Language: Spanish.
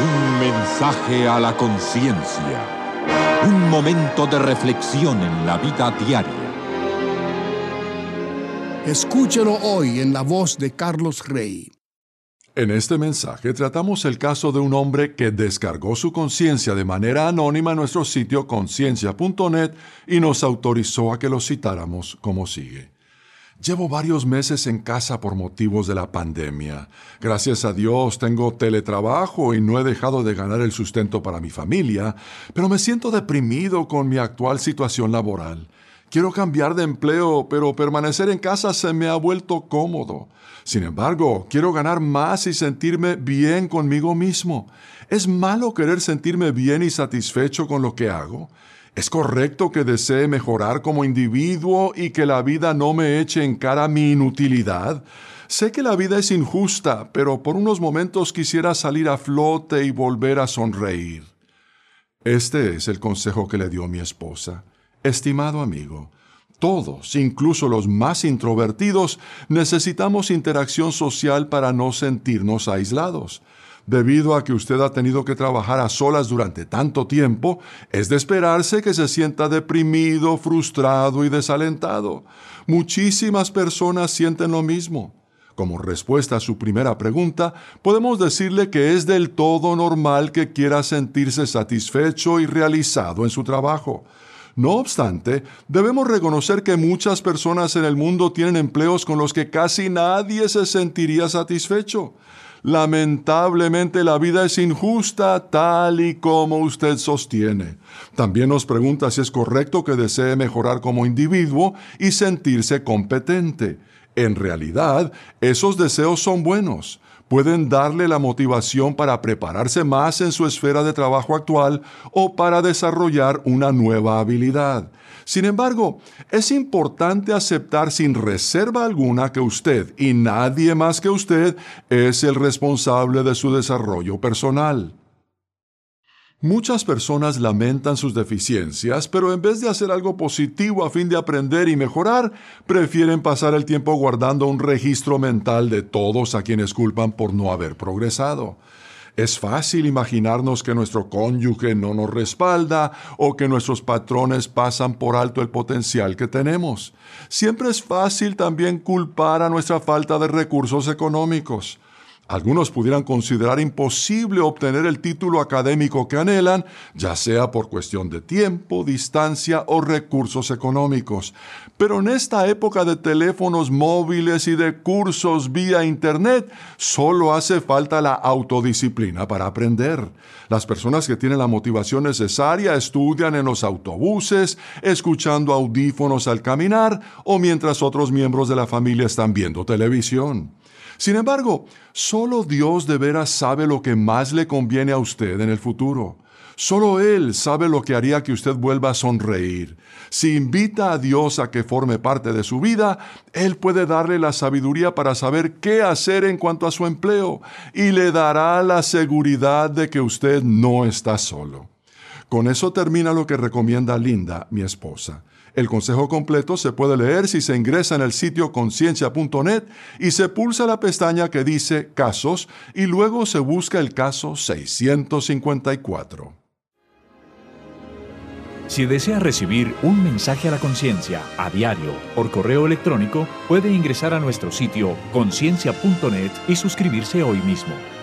Un mensaje a la conciencia. Un momento de reflexión en la vida diaria. Escúchelo hoy en la voz de Carlos Rey. En este mensaje tratamos el caso de un hombre que descargó su conciencia de manera anónima en nuestro sitio conciencia.net y nos autorizó a que lo citáramos como sigue. Llevo varios meses en casa por motivos de la pandemia. Gracias a Dios tengo teletrabajo y no he dejado de ganar el sustento para mi familia, pero me siento deprimido con mi actual situación laboral. Quiero cambiar de empleo, pero permanecer en casa se me ha vuelto cómodo. Sin embargo, quiero ganar más y sentirme bien conmigo mismo. ¿Es malo querer sentirme bien y satisfecho con lo que hago? ¿Es correcto que desee mejorar como individuo y que la vida no me eche en cara mi inutilidad? Sé que la vida es injusta, pero por unos momentos quisiera salir a flote y volver a sonreír. Este es el consejo que le dio mi esposa. Estimado amigo, todos, incluso los más introvertidos, necesitamos interacción social para no sentirnos aislados. Debido a que usted ha tenido que trabajar a solas durante tanto tiempo, es de esperarse que se sienta deprimido, frustrado y desalentado. Muchísimas personas sienten lo mismo. Como respuesta a su primera pregunta, podemos decirle que es del todo normal que quiera sentirse satisfecho y realizado en su trabajo. No obstante, debemos reconocer que muchas personas en el mundo tienen empleos con los que casi nadie se sentiría satisfecho. Lamentablemente la vida es injusta tal y como usted sostiene. También nos pregunta si es correcto que desee mejorar como individuo y sentirse competente. En realidad, esos deseos son buenos. Pueden darle la motivación para prepararse más en su esfera de trabajo actual o para desarrollar una nueva habilidad. Sin embargo, es importante aceptar sin reserva alguna que usted y nadie más que usted es el responsable de su desarrollo personal. Muchas personas lamentan sus deficiencias, pero en vez de hacer algo positivo a fin de aprender y mejorar, prefieren pasar el tiempo guardando un registro mental de todos a quienes culpan por no haber progresado. Es fácil imaginarnos que nuestro cónyuge no nos respalda o que nuestros patrones pasan por alto el potencial que tenemos. Siempre es fácil también culpar a nuestra falta de recursos económicos. Algunos pudieran considerar imposible obtener el título académico que anhelan, ya sea por cuestión de tiempo, distancia o recursos económicos. Pero en esta época de teléfonos móviles y de cursos vía Internet, solo hace falta la autodisciplina para aprender. Las personas que tienen la motivación necesaria estudian en los autobuses, escuchando audífonos al caminar o mientras otros miembros de la familia están viendo televisión. Sin embargo, solo Dios de veras sabe lo que más le conviene a usted en el futuro. Solo Él sabe lo que haría que usted vuelva a sonreír. Si invita a Dios a que forme parte de su vida, Él puede darle la sabiduría para saber qué hacer en cuanto a su empleo y le dará la seguridad de que usted no está solo. Con eso termina lo que recomienda Linda, mi esposa. El consejo completo se puede leer si se ingresa en el sitio conciencia.net y se pulsa la pestaña que dice Casos y luego se busca el caso 654. Si desea recibir un mensaje a la conciencia a diario por correo electrónico, puede ingresar a nuestro sitio conciencia.net y suscribirse hoy mismo.